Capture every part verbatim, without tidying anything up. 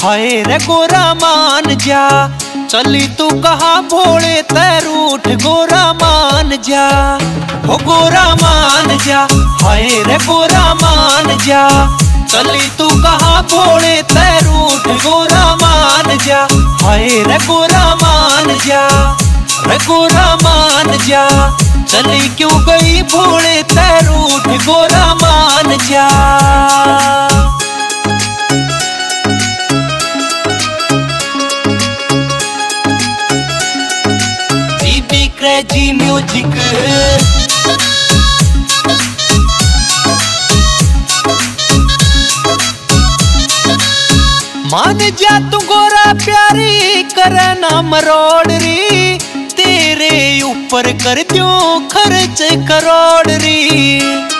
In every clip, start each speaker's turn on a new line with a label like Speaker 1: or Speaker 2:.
Speaker 1: हाय रे गोरा मान जा, चली तू कहाँ भोले तैरूठ गोरा मान जा। हो गोरा मान जा, हाय रे गोरा मान जा, चली तू कहाँ भोले तैरूठ गोरा मान जा। हाय रे गोरा मान जा, रे गोरा मान जा, चली क्यों गई भोले तैरूठ गोरा मान जा। जीबी क्रेजी म्यूजिक मान जा तू गोरा प्यारी करे ना मरोड़ री, तेरे ऊपर कर दो खर्च करोड़ री।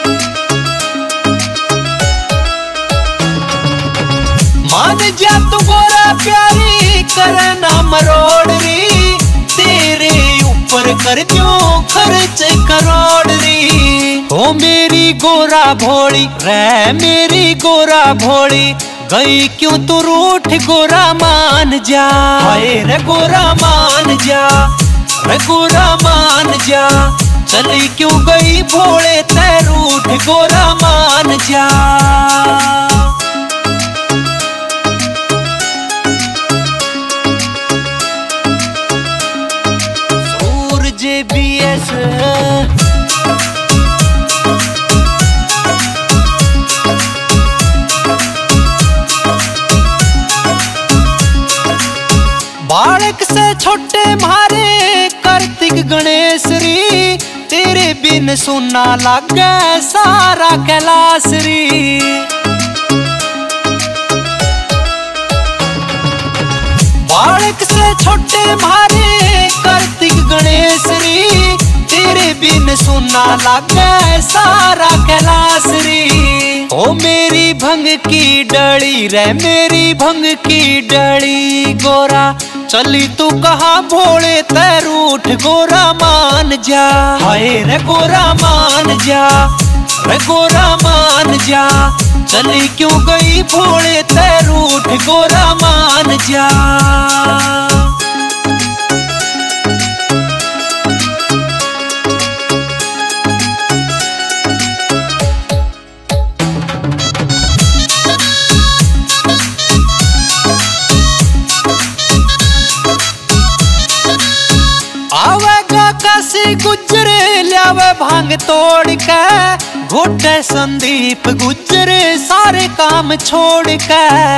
Speaker 1: मान जा तू गोरा प्यारी करे ना मरोड़ री, तेरे ऊपर कर दो खर्च करोड़ री। ओ मेरी गोरा भोली रे मेरी गोरा भोली, गई क्यों तू रूठ गोरा मान जा। हाय रे गोरा मान जा, रे गोरा मान जा, चली क्यों गई भोले तैरूठ गोरा मान जा। सूरज बीएस बालक से छोटे मारे कार्तिक गणेश री, तेरे बिन सुना लागे सारा कैलाश री। बालक से छोटे मारे कार्तिक गणेश री, तेरे बिन सुना लागे सारा कैलाश री। ओ मेरी भंग की डली रे मेरी भंग की डली गोरा, चली तू कहाँ भोले तैरूठ गोरा मान जा। हाय रे गोरा मान जा, रे गोरा मान जा, चली क्यों गई भोले तैरूठ गोरा मान जा। आवेगा काशी गुजरे ल्यावे भांग तोड़ के, घोटे संदीप गुजरे सारे काम छोड़ के।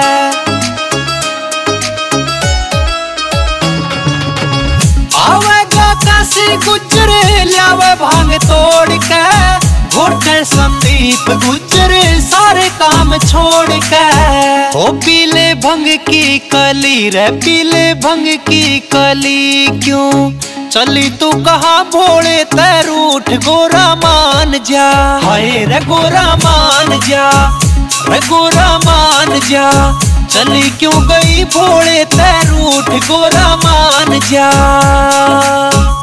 Speaker 1: आवेगा काशी गुजरे ल्यावे भांग तोड़ के, घोटे संदीप गुजरे सारे काम छोड़ के। ओ पीले भंग की कली रे पीले भंग की कली, क्यों चली तू कहाँ भोले तैरूठ गोरा मान जा। हाय रे गोरा मान जा, रे गोरा मान जा, चली क्यों गई भोले तैरूठ गोरा मान जा।